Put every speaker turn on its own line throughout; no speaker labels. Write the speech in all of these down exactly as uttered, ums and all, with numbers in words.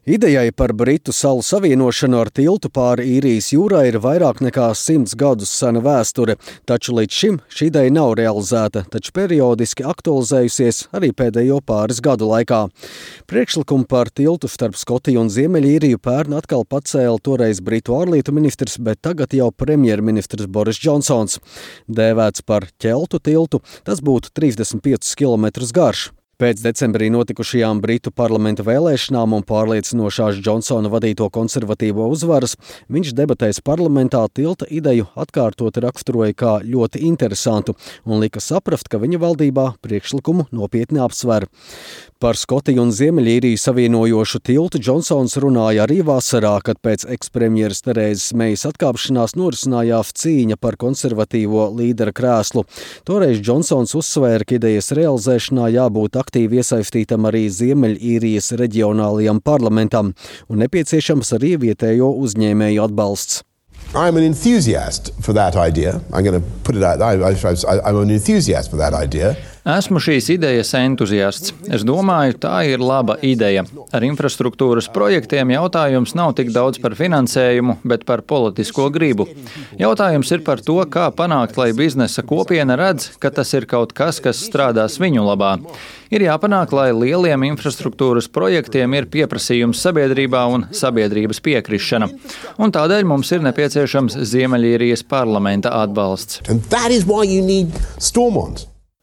Idejai par Britu salu savienošanu ar tiltu pāri Īrijas jūrai ir vairāk nekā simts gadus sena vēsture, taču līdz šim šī ideja nav realizēta, taču periodiski aktualizējusies arī pēdējo pāris gadu laikā. Priekšlikumu par tiltu starp Skotiju un Ziemeļīriju pērn atkal pacēla toreiz Britu ārlietu ministrs, bet tagad jau premjerministrs Boris Džonsons. Dēvēts par ķeltu tiltu, tas būtu trīsdesmit piecus kilometrus garš. Pēc decembrī notikušajām Britu parlamenta vēlēšanām un pārliecinošās Džonsona vadīto konservatīvo uzvaras, viņš debatēs parlamentā tilta ideju atkārtot raksturoja kā ļoti interesantu un lika saprast, ka viņa valdībā priekšlikumu nopietni apsver. Par Skotiju un Ziemeļīriju savienojošu tiltu Džonsons runāja arī vasarā, kad pēc ekspremjeras Terēzes Mejas atkāpšanās norisinājās cīņa par konservatīvo līdera krēslu. Toreiz Džonsons uzsvēra, ka idejas realizēšanā jābūt aktīvi iesaistītam arī Ziemeļīrijas reģionālajam parlamentam un nepieciešams arī vietējo uzņēmēju atbalsts.
I'm an enthusiast for that idea. I'm going to put it out. I, I, I'm an enthusiast for that idea.
Esmu šīs idejas entuziasts. Es domāju, tā ir laba ideja. Ar infrastruktūras projektiem jautājums nav tik daudz par finansējumu, bet par politisko gribu. Jautājums ir par to, kā panākt, lai biznesa kopiena redz, ka tas ir kaut kas, kas strādās viņu labā. Ir jāpanāk, lai lieliem infrastruktūras projektiem ir pieprasījums sabiedrībā un sabiedrības piekrišana. Un tādēļ mums ir nepieciešams Ziemeļīrijas parlamenta atbalsts.
And that is why you need Stormont.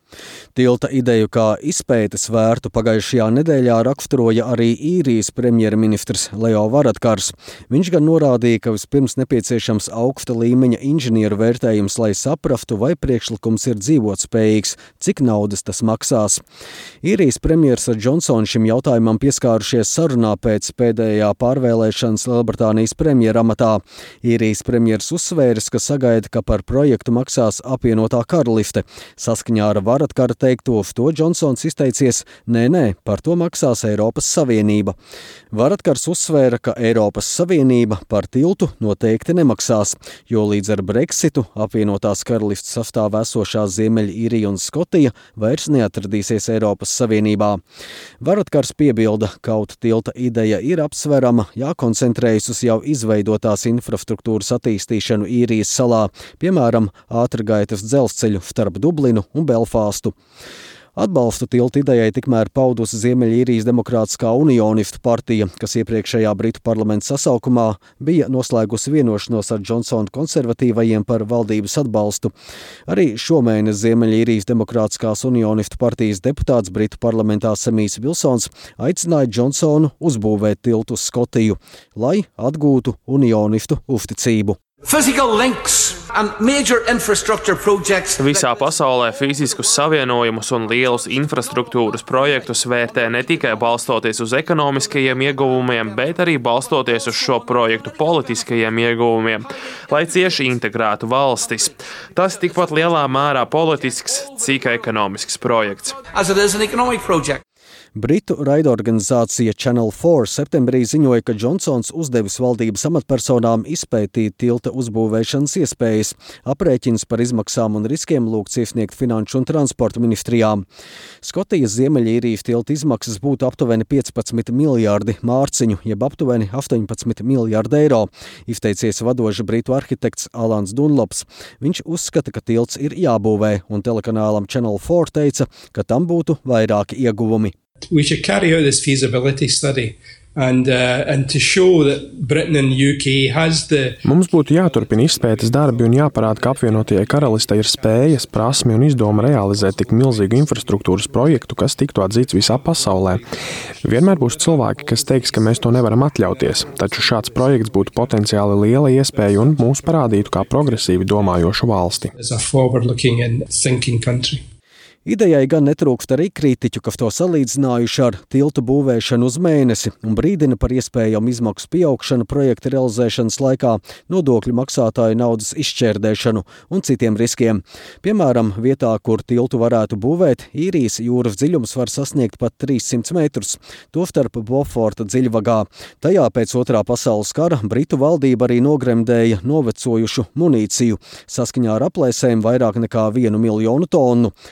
Tilta ideju kā izpētes vērtu pagājušajā nedēļā raksturoja arī Īrijas premjerministrs Leo Varadkars. Viņš gan norādīja, ka vispirms nepieciešams augsta līmeņa inženieru vērtējums, lai saprastu, vai priekšlikums ir dzīvotspējīgs, cik naudas tas maksās. Īrijas premjers ar Džonsonu šim jautājumam pieskārušies sarunā pēc pēdējā pārvēlēšanas Lielbritānijas premjera amatā. Īrijas premjers uzsvēris, ka sagaida, ka par projektu maksās apvienotā karaliste. Saskaņā ar Varadkara teikto, uz to Džonsons izteicies, nē, nē, par to maksās Eiropas Savienība. Varadkars uzsvēra, ka Eiropas Savienība par tiltu noteikti nemaksās, jo līdz ar Brexitu apvienotās karalistes sastāvā esošās Ziemeļīrija un Skotija vairs neatradīsies Eiropas Savienībā. Varadkars piebilda, ka kaut tilta ideja ir apsverama, jākoncentrējas uz jau izveidotās infrastruktūras attīstīšanu Īrijas salā, piemēram, ātrgaitas dzelzceļu starp Dublinu un Belfāstu. Atbalstu tilta idejai tikmēr paudusi Ziemeļīrijas Demokrātiskā unionistu partija, kas iepriekšējā Britu parlamenta sasaukumā bija noslēgusi vienošanos ar Džonsona konservatīvajiem par valdības atbalstu. Arī šomēnes Ziemeļīrijas Demokrātiskās unionistu partijas deputāts Britu parlamentā Semijs Vilsons aicināja Džonsonu uzbūvēt tiltu uz Skotiju, lai atgūtu unionistu uzticību.
Visā pasaulē fiziskus savienojumus un lielus infrastruktūras projektus vērtē ne tikai balstoties uz ekonomiskajiem ieguvumiem, bet arī balstoties uz šo projektu politiskajiem ieguvumiem, lai cieši integrētu valstis. Tas tikpat lielā mērā politisks, cik ekonomisks projekts.
Britu raidorganizācija Channel four septembrī ziņoja, ka Džonsons uzdevis valdības amatpersonām izpētīt tilta uzbūvēšanas iespējas, aprēķins par izmaksām un riskiem lūgts iesniegt Finanšu un transporta ministrijām. Skotijas Ziemeļīrijas tilta izmaksas būtu aptuveni piecpadsmit miljārdi mārciņu, jeb aptuveni astoņpadsmit miljārdi eiro, izteicies vadošs britu arhitekts Alans Dunlops. Viņš uzskata, ka tilts ir jābūvē, un telekanālam Channel four teica, ka tam būtu vairāki ieguvumi.
We should carry out this feasibility study and, uh, and to show that Britain and U K has the...
Mums būtu jāturpina izpētes darbi un jāparāda, ka apvienotajai karalistei ir spējas, prasmi un izdoma realizēt tik milzīgu infrastruktūras projektu, kas tiktu atzīts visā pasaulē. Vienmēr būs cilvēki, kas teiks, ka mēs to nevaram atļauties, taču šāds projekts būtu potenciāli liela iespēja un mūs parādītu kā progresīvi domājošu valsti.
As a forward-looking and thinking country.
Idejai gan netrūkst arī kritiķu, kas to salīdzinājuši ar tiltu būvēšanu uz mēnesi un brīdina par iespējamu izmaksu pieaugšanu projekta realizēšanas laikā, nodokļu maksātāju naudas izšķērdēšanu un citiem riskiem. Piemēram, vietā, kur tiltu varētu būvēt, Īrijas jūras dziļums var sasniegt pat trīssimts metrus, tostarp Beauforta dziļvagā. Tajā pēc otrā pasaules kara Britu valdība arī nogremdēja novecojušu munīciju, saskaņā ar aplēsēm vairāk nekā vienu miljonu tonu. Tilta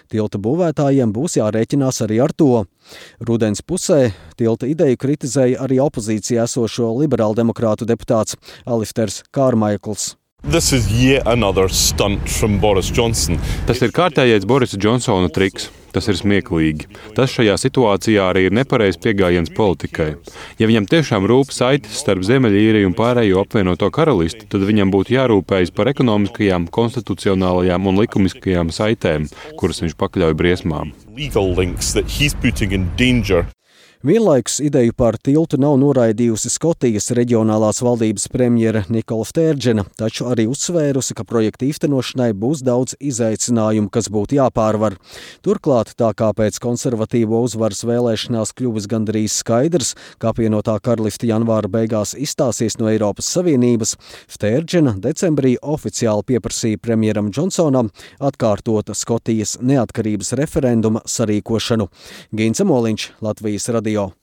būvētājiem būs jārēķinās arī ar to. Rudens pusē tilta ideju kritizēja arī opozīcijā esošo liberāldemokrātu deputāts Alifters Kārmaikls.
This is yet another stunt from Boris Johnson.
Tas ir kārtējais Borisa Džonsona triks. Tas ir smieklīgi. Tas šajā situācijā arī ir nepareizs pieejams politikai. Ja viņam tiešām rūp saites starp Ziemeļīriju un pārējo apvienoto karalisti, tad viņam būtu jārūpējas par ekonomiskajām, konstitucionālajām un likumiskajām saitēm, kuras viņš pakļauj briesmām.
Legal links that he's putting in danger.
Vienlaikus ideju par tiltu nav noraidījusi Skotijas reģionālās valdības premjera Nikola Stērdžena, taču arī uzsvērusi, ka projekta īstenošanai būs daudz izaicinājumu, kas būtu jāpārvar. Turklāt, tā kā pēc konservatīvo uzvaras vēlēšanās kļuvis gandrīz skaidrs, ka apvienotā karaliste janvāra beigās izstāsies no Eiropas Savienības, Stērdžena decembrī oficiāli pieprasīja premjeram Džonsonam atkārtot Skotijas neatkarības referenduma sarīkošanu. Gints Moliņš, Latvijas radio.